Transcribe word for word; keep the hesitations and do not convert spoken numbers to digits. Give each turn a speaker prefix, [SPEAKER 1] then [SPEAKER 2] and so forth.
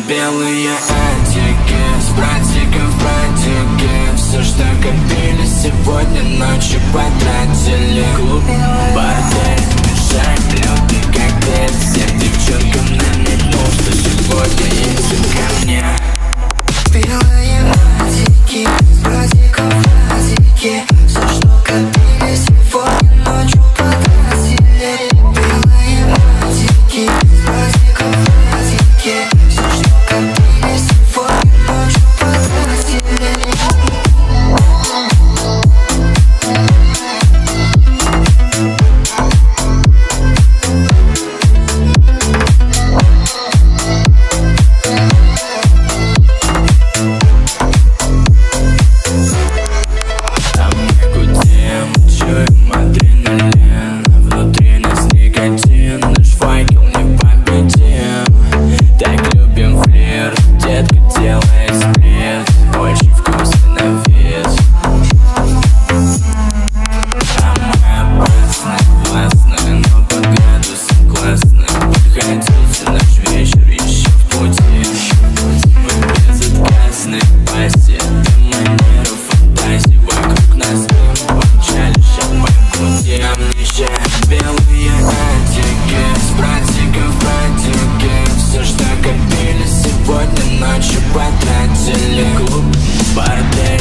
[SPEAKER 1] белые антики, с братиком в братике. Все, что копили, сегодня ночью потратили. Клуб, бордель, мешать, лютый коктейль. Всем девчонкам намекнул, что сегодня едем ко мне.
[SPEAKER 2] Белые антики, с братиком в братике. Все, что копили, сегодня ночью потратили. Белые антики, с братиком в братике. Все, что копили, сегодня ночью потратили.
[SPEAKER 1] Белые антики, с братиком в братике. Все, что копили, сегодня ночью потратили. Клуб, бордель.